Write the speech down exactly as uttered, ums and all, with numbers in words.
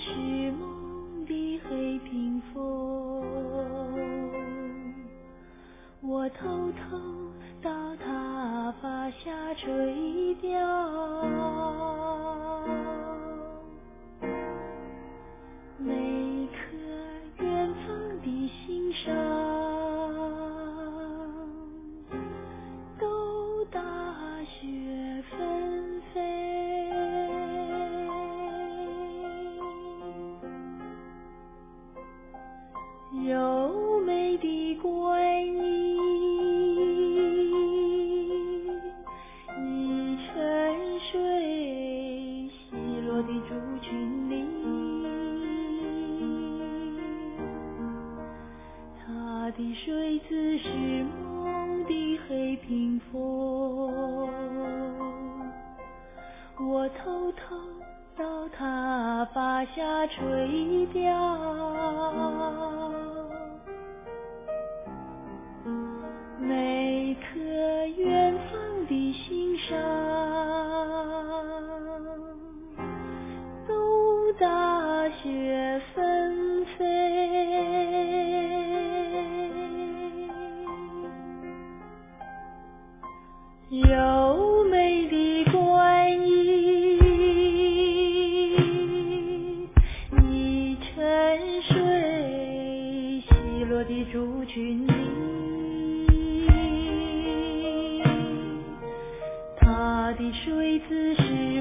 是梦的黑屏风，我偷偷到他发下垂钓，每颗远方的心上都大雪纷飞，柔美的观音已沉睡稀落的猪群里，他的睡姿是梦的黑屏风，我偷偷到他发下垂钓，每颗远方的心上都大雪纷飞，柔美的观音已沉睡稀落的猪群里，他的睡姿是